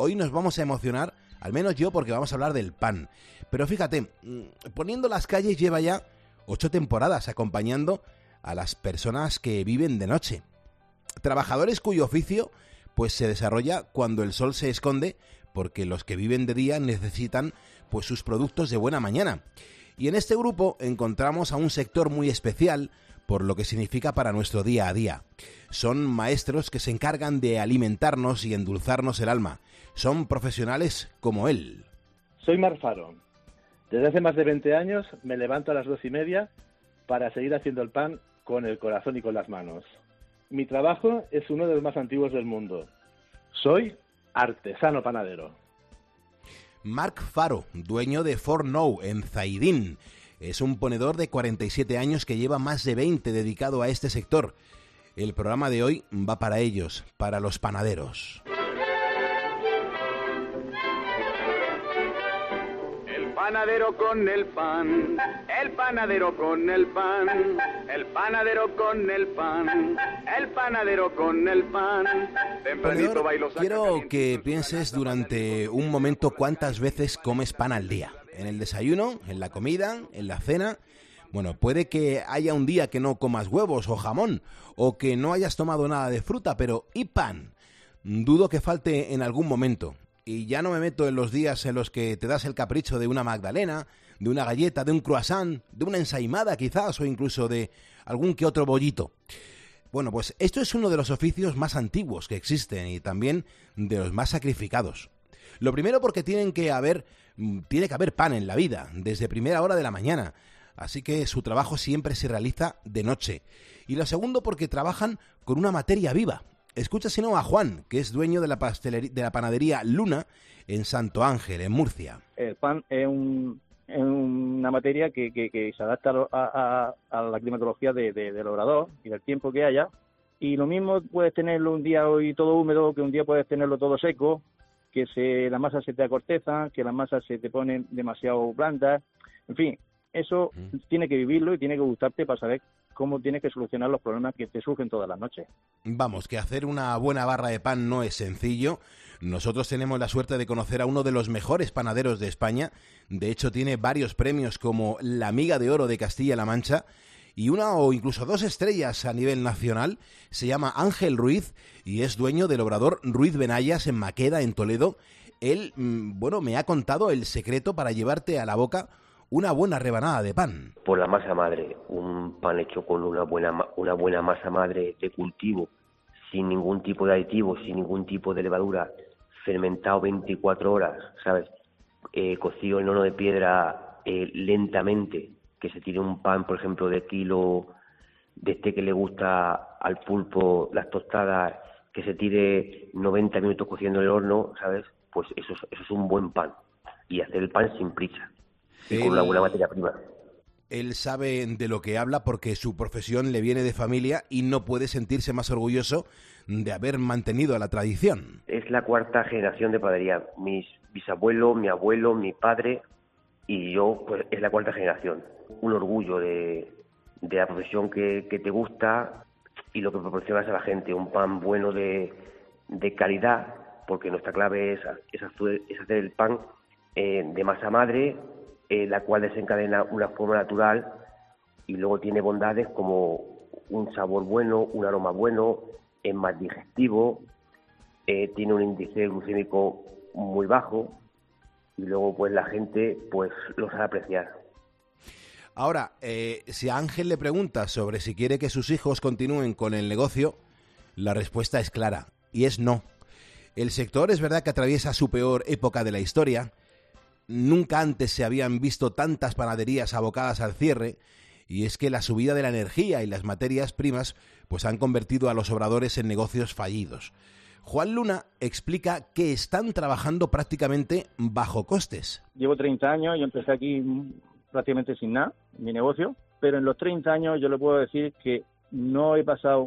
hoy nos vamos a emocionar, al menos yo, porque vamos a hablar del pan. Pero fíjate, Poniendo las calles lleva ya 8 temporadas acompañando a las personas que viven de noche. Trabajadores cuyo oficio pues se desarrolla cuando el sol se esconde, porque los que viven de día necesitan pues sus productos de buena mañana. Y en este grupo encontramos a un sector muy especial por lo que significa para nuestro día a día. Son maestros que se encargan de alimentarnos y endulzarnos el alma. Son profesionales como él. Soy Marc Faro. Desde hace más de 20 años me levanto a las 2:30 para seguir haciendo el pan con el corazón y con las manos. Mi trabajo es uno de los más antiguos del mundo. Soy artesano panadero. Marc Faro, dueño de Fornou en Zaidín. Es un ponedor de 47 años que lleva más de 20 dedicado a este sector. El programa de hoy va para ellos, para los panaderos. El panadero con el pan, el panadero con el pan, el panadero con el pan, el panadero con el pan. Tempranito bailo saca Quiero caliente, que pienses durante un momento cuántas veces comes pan al día. En el desayuno, en la comida, en la cena. Bueno, puede que haya un día que no comas huevos o jamón, o que no hayas tomado nada de fruta, pero ¿y pan? Dudo que falte en algún momento. Y ya no me meto en los días en los que te das el capricho de una magdalena, de una galleta, de un croissant, de una ensaimada quizás, o incluso de algún que otro bollito. Bueno, pues esto es uno de los oficios más antiguos que existen y también de los más sacrificados. Lo primero porque tiene que haber pan en la vida, desde primera hora de la mañana. Así que su trabajo siempre se realiza de noche. Y lo segundo porque trabajan con una materia viva. Escucha si no a Juan, que es dueño de la panadería Luna en Santo Ángel, en Murcia. El pan es una materia que se adapta a la climatología del obrador y del tiempo que haya. Y lo mismo puedes tenerlo un día hoy todo húmedo, que un día puedes tenerlo todo seco, que la masa se te acorteza, que la masa se te pone demasiado blanda. En fin, eso tiene que vivirlo y tiene que gustarte para saber cómo tienes que solucionar los problemas que te surgen todas las noches. Vamos, que hacer una buena barra de pan no es sencillo. Nosotros tenemos la suerte de conocer a uno de los mejores panaderos de España. De hecho, tiene varios premios como la Miga de Oro de Castilla-La Mancha y una o incluso 2 estrellas a nivel nacional. Se llama Ángel Ruiz y es dueño del obrador Ruiz Benayas en Maqueda, en Toledo. Él, me ha contado el secreto para llevarte a la boca una buena rebanada de pan. Por la masa madre, un pan hecho con una buena masa madre de cultivo, sin ningún tipo de aditivo, sin ningún tipo de levadura, fermentado 24 horas, ¿sabes? Cocido en horno de piedra lentamente, que se tire un pan, por ejemplo, de kilo, de este que le gusta al pulpo, las tostadas, que se tire 90 minutos cociendo en el horno, ¿sabes? Pues eso es un buen pan. Y hacer el pan sin prisa. Y con una buena materia prima. Él sabe de lo que habla porque su profesión le viene de familia y no puede sentirse más orgulloso de haber mantenido la tradición. Es la 4ª generación de panadería. Mis bisabuelos, mi abuelo, mi padre y yo, pues es la 4ª generación. Un orgullo de la profesión que te gusta y lo que proporcionas a la gente. Un pan bueno de calidad, porque nuestra clave es hacer el pan de masa madre, la cual desencadena una forma natural y luego tiene bondades como un sabor bueno, un aroma bueno, es más digestivo, tiene un índice glucémico muy bajo y luego pues la gente pues lo sabe apreciar. Ahora, si a Ángel le pregunta sobre si quiere que sus hijos continúen con el negocio, la respuesta es clara y es no. El sector es verdad que atraviesa su peor época de la historia. Nunca antes se habían visto tantas panaderías abocadas al cierre y es que la subida de la energía y las materias primas pues han convertido a los obradores en negocios fallidos. Juan Luna explica que están trabajando prácticamente bajo costes. Llevo 30 años, yo empecé aquí prácticamente sin nada, mi negocio, pero en los 30 años yo le puedo decir que no he pasado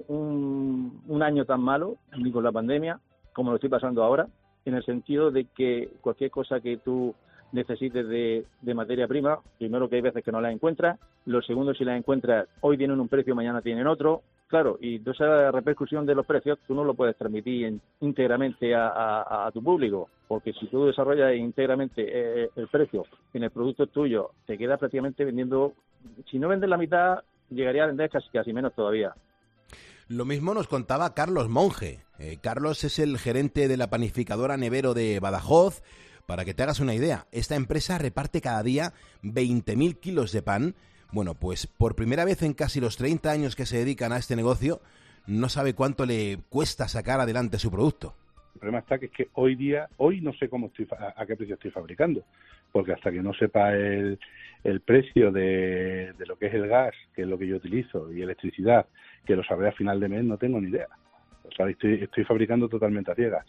un año tan malo, ni con la pandemia, como lo estoy pasando ahora, en el sentido de que cualquier cosa que tú necesites de materia prima, primero que hay veces que no la encuentras, lo segundo si la encuentras hoy tienen un precio, mañana tienen otro, Claro, y toda esa repercusión de los precios tú no lo puedes transmitir íntegramente a tu público, porque si tú desarrollas íntegramente el precio en el producto tuyo, te quedas prácticamente vendiendo, si no vendes la mitad, llegaría a vender casi menos todavía. Lo mismo nos contaba Carlos Monge. Carlos es el gerente de la panificadora Nevero de Badajoz. Para que te hagas una idea, esta empresa reparte cada día 20.000 kilos de pan. Bueno, pues por primera vez en casi los 30 años que se dedican a este negocio, no sabe cuánto le cuesta sacar adelante su producto. El problema está que es que hoy no sé a qué precio estoy fabricando, porque hasta que no sepa el precio de lo que es el gas, que es lo que yo utilizo, y electricidad, que lo sabré a final de mes, no tengo ni idea. O sea, estoy fabricando totalmente a ciegas.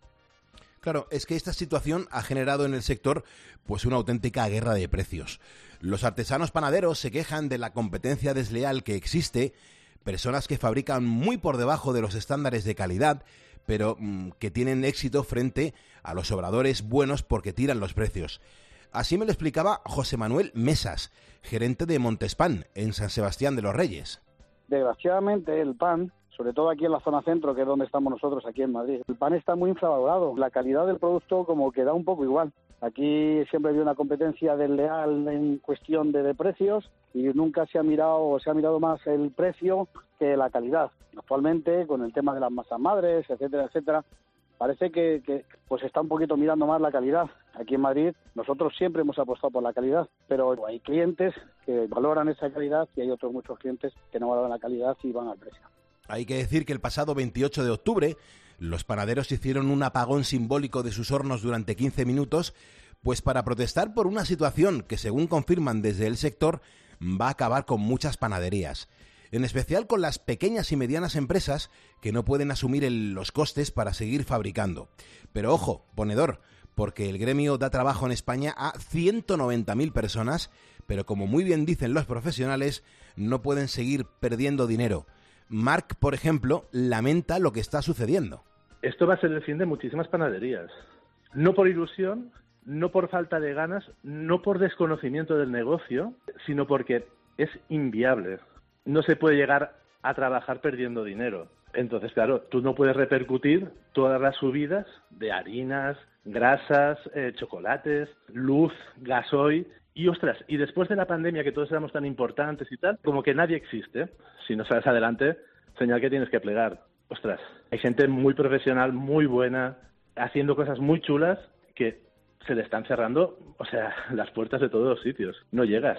Claro, es que esta situación ha generado en el sector pues una auténtica guerra de precios. Los artesanos panaderos se quejan de la competencia desleal que existe, personas que fabrican muy por debajo de los estándares de calidad, pero que tienen éxito frente a los obradores buenos porque tiran los precios. Así me lo explicaba José Manuel Mesas, gerente de Montespan, en San Sebastián de los Reyes. Desgraciadamente el pan, sobre todo aquí en la zona centro, que es donde estamos nosotros, aquí en Madrid, el pan está muy infravalorado. La calidad del producto como que da un poco igual. Aquí siempre ha habido una competencia desleal en cuestión de precios y nunca se ha mirado más el precio que la calidad. Actualmente, con el tema de las masas madres, etcétera, etcétera, parece que pues está un poquito mirando más la calidad. Aquí en Madrid nosotros siempre hemos apostado por la calidad, pero hay clientes que valoran esa calidad y hay otros muchos clientes que no valoran la calidad y van al precio. Hay que decir que el pasado 28 de octubre los panaderos hicieron un apagón simbólico de sus hornos durante 15 minutos, pues para protestar por una situación que, según confirman desde el sector, va a acabar con muchas panaderías, en especial con las pequeñas y medianas empresas que no pueden asumir los costes para seguir fabricando. Pero ojo, ponedor, porque el gremio da trabajo en España a 190.000 personas, pero como muy bien dicen los profesionales, no pueden seguir perdiendo dinero. Marc, por ejemplo, lamenta lo que está sucediendo. Esto va a ser el fin de muchísimas panaderías. No por ilusión, no por falta de ganas, no por desconocimiento del negocio, sino porque es inviable. No se puede llegar a trabajar perdiendo dinero. Entonces, claro, tú no puedes repercutir todas las subidas de harinas, grasas, chocolates, luz, gasoil. Y ostras, y después de la pandemia, que todos éramos tan importantes y tal, como que nadie existe. Si no sales adelante, señal que tienes que plegar. Ostras, hay gente muy profesional, muy buena, haciendo cosas muy chulas que se le están cerrando, o sea, las puertas de todos los sitios. No llegas.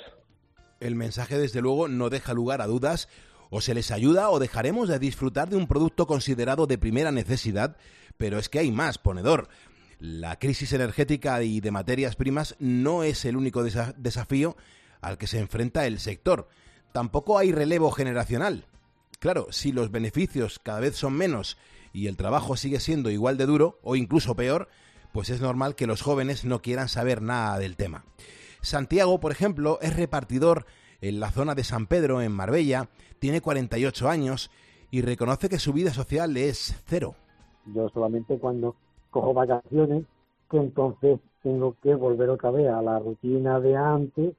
El mensaje, desde luego, no deja lugar a dudas. O se les ayuda o dejaremos de disfrutar de un producto considerado de primera necesidad, pero es que hay más, ponedor. La crisis energética y de materias primas no es el único desafío al que se enfrenta el sector. Tampoco hay relevo generacional. Claro, si los beneficios cada vez son menos y el trabajo sigue siendo igual de duro o incluso peor, pues es normal que los jóvenes no quieran saber nada del tema. Santiago, por ejemplo, es repartidor en la zona de San Pedro, en Marbella, tiene 48 años y reconoce que su vida social es cero. Yo solamente cuando cojo vacaciones, que entonces tengo que volver otra vez a la rutina de antes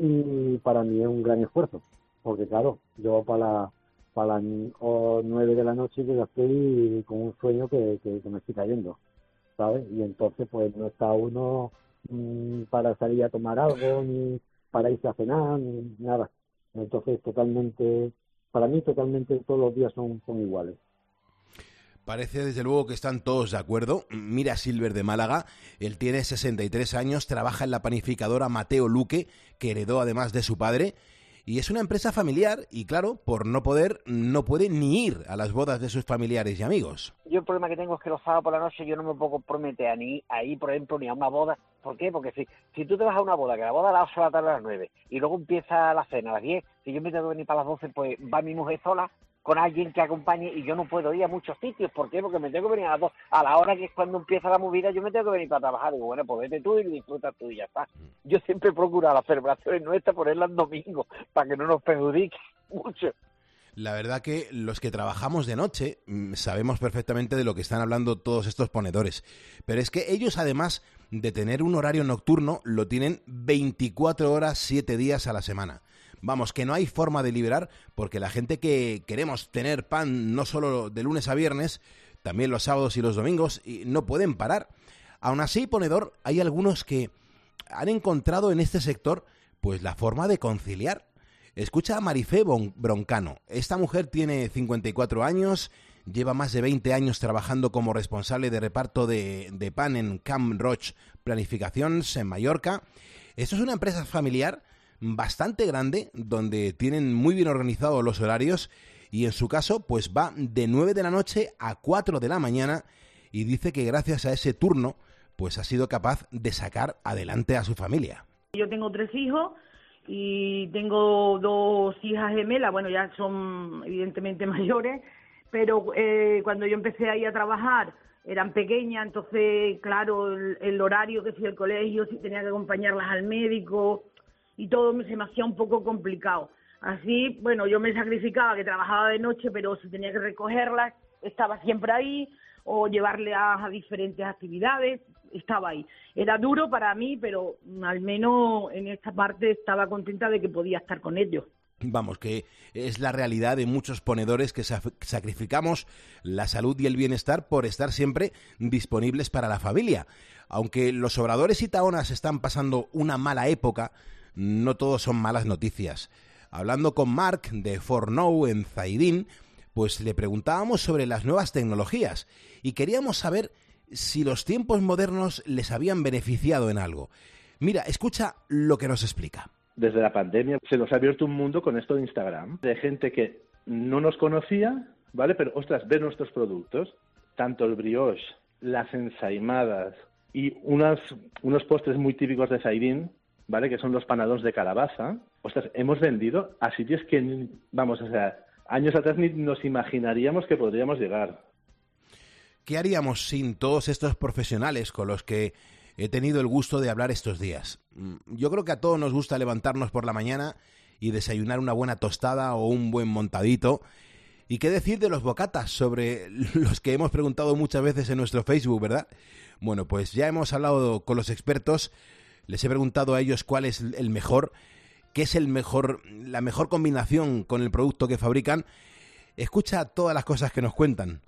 y para mí es un gran esfuerzo, porque claro, yo para las 9 de la noche yo ya estoy con un sueño que me estoy cayendo, ¿sabes? Y entonces pues no está uno para salir a tomar algo, ni para irse a cenar, ni nada. Entonces para mí totalmente todos los días son iguales. Parece desde luego que están todos de acuerdo. Mira Silver de Málaga, él tiene 63 años, trabaja en la panificadora Mateo Luque, que heredó además de su padre, y es una empresa familiar y claro, por no poder, no puede ni ir a las bodas de sus familiares y amigos. Yo el problema que tengo es que los sábados por la noche yo no me puedo comprometer a ir, por ejemplo, ni a una boda. ¿Por qué? Porque si tú te vas a una boda, que la boda a las 8 de la tarde a las 9, y luego empieza la cena a las 10, si yo me tengo que venir para las 12, pues va mi mujer sola, con alguien que acompañe, y yo no puedo ir a muchos sitios. ¿Por qué? Porque me tengo que venir a las 2, a la hora que es cuando empieza la movida, yo me tengo que venir para trabajar. Digo, bueno, pues vete tú y disfrutas tú y ya está. Yo siempre procuro las celebraciones nuestras ponerlas en domingo, para que no nos perjudique mucho. La verdad que los que trabajamos de noche sabemos perfectamente de lo que están hablando todos estos ponedores. Pero es que ellos, además de tener un horario nocturno, lo tienen 24 horas, 7 días a la semana. Vamos, que no hay forma de liberar, porque la gente que queremos tener pan no solo de lunes a viernes, también los sábados y los domingos, y no pueden parar. Aún así, ponedor, hay algunos que han encontrado en este sector pues la forma de conciliar. Escucha a Marifé Broncano. Esta mujer tiene 54 años, lleva más de 20 años trabajando como responsable de reparto de pan en Camp Roig Planificacions, en Mallorca. Esto es una empresa familiar bastante grande, donde tienen muy bien organizados los horarios, y en su caso, pues va de 9 de la noche a 4 de la mañana, y dice que gracias a ese turno, pues ha sido capaz de sacar adelante a su familia. Yo tengo 3 hijos, y tengo 2 hijas gemelas, bueno, ya son evidentemente mayores, pero cuando yo empecé ahí a trabajar eran pequeñas, entonces, claro, el horario, que si el colegio, si tenía que acompañarlas al médico, y todo se me hacía un poco complicado. Así, bueno, yo me sacrificaba, que trabajaba de noche, pero si tenía que recogerlas, estaba siempre ahí, o llevarle a diferentes actividades, estaba ahí. Era duro para mí, pero al menos en esta parte estaba contenta de que podía estar con ellos. Vamos, que es la realidad de muchos ponedores que sacrificamos la salud y el bienestar por estar siempre disponibles para la familia. Aunque los obradores y taonas están pasando una mala época, no todos son malas noticias. Hablando con Marc de Fornou en Zaidín, pues le preguntábamos sobre las nuevas tecnologías y queríamos saber si los tiempos modernos les habían beneficiado en algo. Mira, escucha lo que nos explica. Desde la pandemia se nos ha abierto un mundo con esto de Instagram, de gente que no nos conocía, ¿vale? Pero, ostras, ve nuestros productos, tanto el brioche, las ensaimadas y unos postres muy típicos de Zaidín, ¿vale? Que son los panados de calabaza. Ostras, hemos vendido a sitios que, vamos, o sea, años atrás ni nos imaginaríamos que podríamos llegar. ¿Qué haríamos sin todos estos profesionales con los que he tenido el gusto de hablar estos días? Yo creo que a todos nos gusta levantarnos por la mañana y desayunar una buena tostada o un buen montadito. ¿Y qué decir de los bocatas, sobre los que hemos preguntado muchas veces en nuestro Facebook, verdad? Bueno, pues ya hemos hablado con los expertos, les he preguntado a ellos cuál es el mejor, qué es la mejor combinación con el producto que fabrican. Escucha todas las cosas que nos cuentan.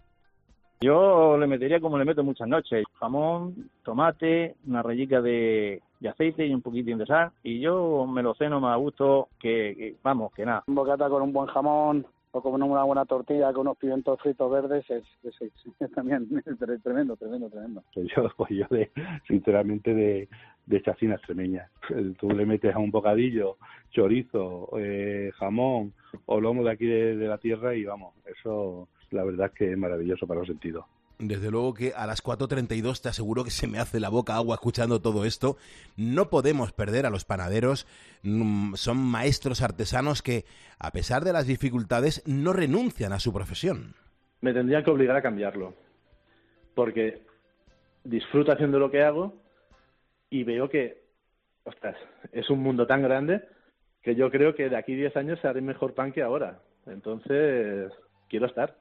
Yo le metería como le meto muchas noches: jamón, tomate, una rayica de aceite y un poquitín de sal, y yo me lo ceno más a gusto que nada. Un bocata con un buen jamón o con una buena tortilla con unos pimientos fritos verdes es también tremendo. Yo sinceramente de chacinas extremeñas. Tú le metes a un bocadillo chorizo, jamón o lomo de aquí de la tierra y vamos, eso la verdad es que es maravilloso para los sentidos. Desde luego que a las 4:32 te aseguro que se me hace la boca agua escuchando todo esto. No podemos perder a los panaderos. Son maestros artesanos que, a pesar de las dificultades, no renuncian a su profesión. Me tendrían que obligar a cambiarlo, porque disfruto haciendo lo que hago y veo que, ostras, es un mundo tan grande que yo creo que de aquí 10 años se haré mejor pan que ahora. Entonces, quiero estar.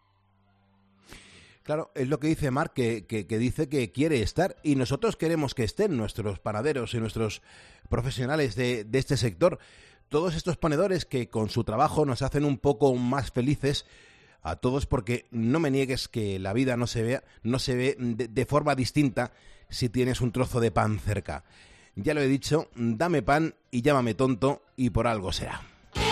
Claro, es lo que dice Marc, que dice que quiere estar, y nosotros queremos que estén nuestros panaderos y nuestros profesionales de este sector. Todos estos ponedores que con su trabajo nos hacen un poco más felices a todos, porque no me niegues que la vida no se ve de forma distinta si tienes un trozo de pan cerca. Ya lo he dicho, dame pan y llámame tonto, y por algo será.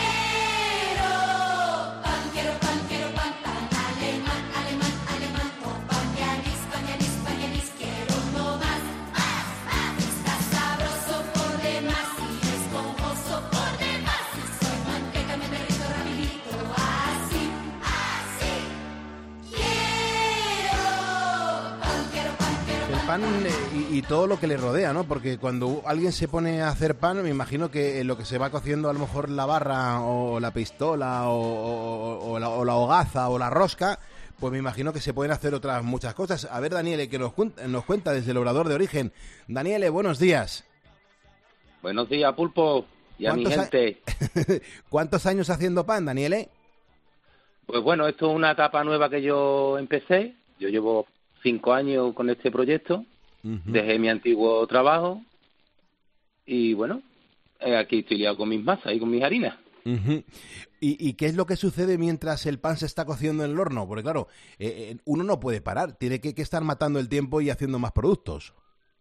Pan y todo lo que le rodea, ¿no? Porque cuando alguien se pone a hacer pan, me imagino que lo que se va cociendo, a lo mejor la barra o la pistola o la hogaza o la rosca, pues me imagino que se pueden hacer otras muchas cosas. A ver, Daniele, que nos cuenta desde el Obrador de Origen. Daniele, buenos días. Buenos días, Pulpo, y a mi gente. ¿Cuántos años haciendo pan, Daniele? Pues bueno, esto es una etapa nueva que yo empecé. Yo llevo 5 años con este proyecto. Dejé mi antiguo trabajo y bueno, aquí estoy liado con mis masas y con mis harinas. Uh-huh. ¿Y qué es lo que sucede mientras el pan se está cociendo en el horno? Porque claro, uno no puede parar, tiene que estar matando el tiempo y haciendo más productos.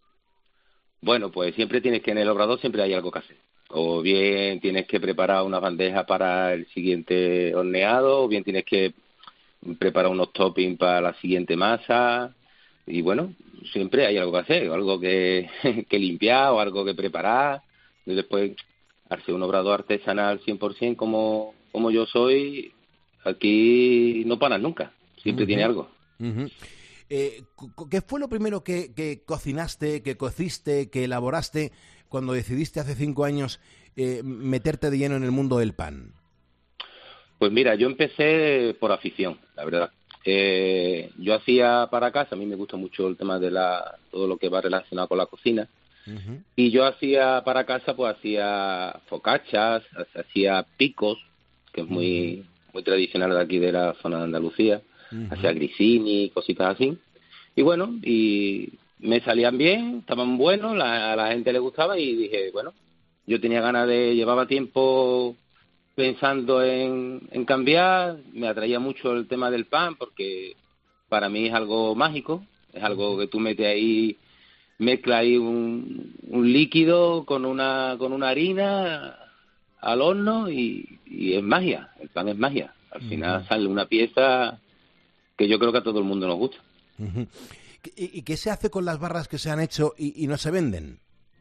Bueno, pues siempre tienes que, en el obrador siempre hay algo que hacer. O bien tienes que preparar una bandeja para el siguiente horneado, o bien tienes que preparar unos toppings para la siguiente masa. Y bueno, siempre hay algo que hacer, algo que limpiar o algo que preparar. Y después, al ser un obrador artesanal 100% como yo soy, aquí no paras nunca, siempre tiene algo. Uh-huh. ¿Qué fue lo primero que cocinaste, que cociste, que elaboraste cuando decidiste hace 5 años meterte de lleno en el mundo del pan? Pues mira, yo empecé por afición, la verdad. Yo hacía para casa, a mí me gusta mucho el tema de todo lo que va relacionado con la cocina. Uh-huh. Y yo hacía para casa, pues hacía focaccias, hacía picos, que es muy tradicional de aquí de la zona de Andalucía. Uh-huh. Hacía grissini, cositas así. Y bueno, y me salían bien, estaban buenos, a la gente le gustaba y dije, bueno, yo tenía ganas llevaba tiempo pensando en cambiar, me atraía mucho el tema del pan porque para mí es algo mágico, es algo que tú metes ahí, mezclas ahí un líquido con una harina al horno y es magia, el pan es magia. Al final sale una pieza que yo creo que a todo el mundo nos gusta. Uh-huh. ¿Y qué se hace con las barras que se han hecho y no se venden?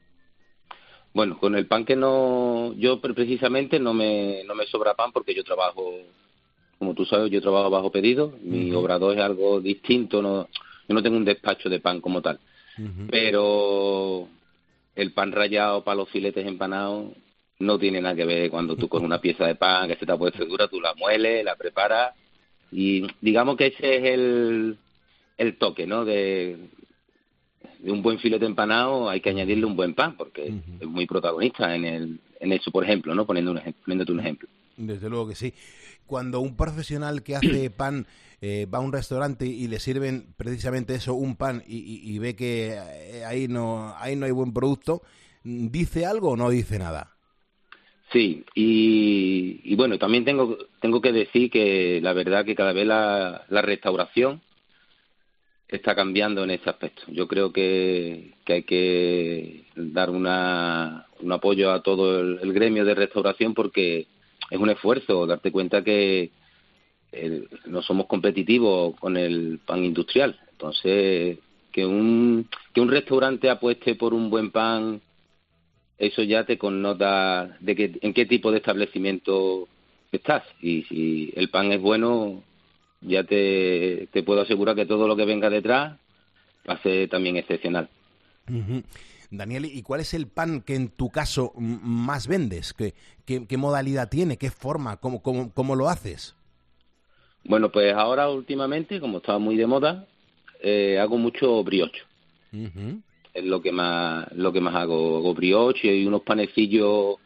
Bueno, con el pan que yo precisamente no me sobra pan porque yo trabajo, como tú sabes, yo trabajo bajo pedido, mi obrador es algo distinto, yo no tengo un despacho de pan como tal, pero el pan rallado para los filetes empanados no tiene nada que ver cuando tú con una pieza de pan que se te ha puesto dura, tú la mueles, la preparas y digamos que ese es el toque, ¿no? De un buen filete empanado hay que añadirle un buen pan porque es muy protagonista en eso, por ejemplo, ¿no? Poniéndote un ejemplo. Desde luego que sí. Cuando un profesional que hace pan va a un restaurante y le sirven precisamente eso, un pan, y ve que ahí no hay buen producto, ¿dice algo o no dice nada? Sí, y bueno, también tengo que decir que la verdad que cada vez la restauración está cambiando en ese aspecto. Yo creo que hay que dar un apoyo a todo el gremio de restauración porque es un esfuerzo darte cuenta que no somos competitivos con el pan industrial. Entonces, que un restaurante apueste por un buen pan, eso ya te connota de en qué tipo de establecimiento estás. Y si el pan es bueno, ya te puedo asegurar que todo lo que venga detrás va a ser también excepcional. Uh-huh. Daniel, ¿y cuál es el pan que en tu caso más vendes? ¿Qué modalidad tiene? ¿Qué forma? ¿Cómo lo haces? Bueno, pues ahora últimamente, como estaba muy de moda, hago mucho brioche. Uh-huh. Es lo que más hago. Hago brioche y unos panecillos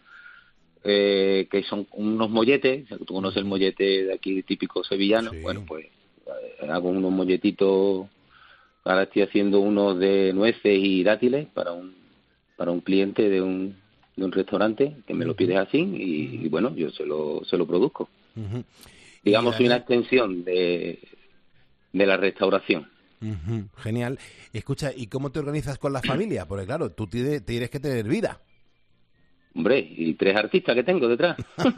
que son unos molletes. Tú conoces el mollete de aquí típico sevillano. Sí. Bueno, pues hago unos molletitos. Ahora estoy haciendo unos de nueces y dátiles para un cliente de un restaurante que me lo pides así y bueno, yo se lo produzco. Uh-huh. Digamos, soy una extensión de la restauración. Uh-huh. Genial. Escucha, ¿y cómo te organizas con la familia? Porque claro, tú tienes que tener vida. Hombre, y 3 artistas que tengo detrás.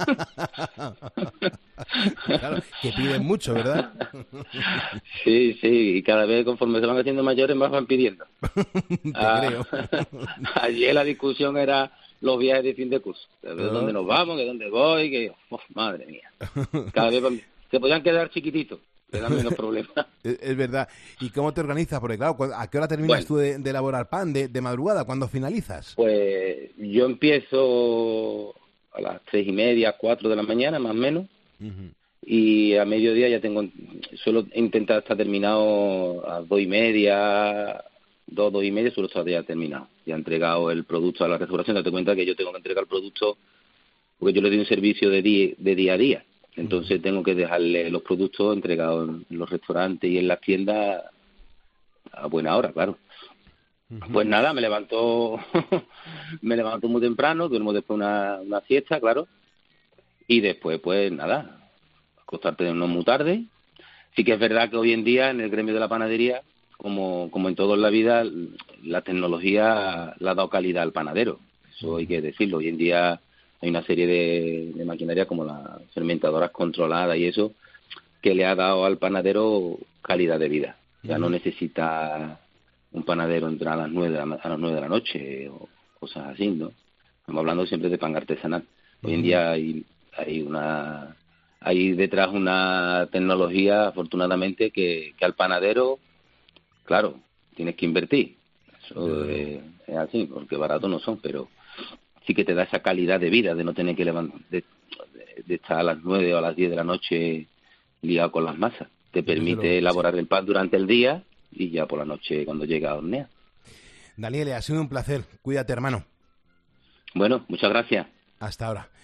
Claro, que piden mucho, ¿verdad? Sí, y cada vez conforme se van haciendo mayores más van pidiendo. Te creo. Ayer la discusión era los viajes de fin de curso. De dónde nos vamos, de dónde voy, que madre mía. Cada vez se podían quedar chiquititos. Te dan menos problemas. Es verdad. ¿Y cómo te organizas? Porque claro, ¿a qué hora terminas tú de elaborar pan? ¿De madrugada? ¿Cuándo finalizas? Pues yo empiezo a las 3:30, 4 de la mañana, más o menos. Uh-huh. Y a mediodía suelo intentar estar terminado a 2:30, 2:30, suelo estar ya terminado. Ya he entregado el producto a la restauración. Date cuenta que yo tengo que entregar el producto porque yo le doy un servicio de día a día. Entonces tengo que dejarle los productos entregados en los restaurantes y en las tiendas a buena hora, claro. Pues nada, me levanto muy temprano, duermo después una siesta, claro, y después, pues nada, acostarte no muy tarde. Sí que es verdad que hoy en día en el gremio de la panadería, como en todo en la vida, la tecnología le ha dado calidad al panadero. Eso hay que decirlo. Hoy en día hay una serie de maquinaria como las fermentadoras controladas y eso, que le ha dado al panadero calidad de vida. Ya no necesita un panadero entrar a las 9 de la noche o cosas así, ¿no? Estamos hablando siempre de pan artesanal. Hoy en día hay detrás una tecnología, afortunadamente, que al panadero, claro, tienes que invertir. Eso es así, porque baratos no son, pero sí que te da esa calidad de vida de no tener que de estar a las 9 o a las 10 de la noche liado con las masas. Te permite elaborar el pan durante el día y ya por la noche cuando llega a hornear. Daniel, ha sido un placer. Cuídate, hermano. Bueno, muchas gracias. Hasta ahora.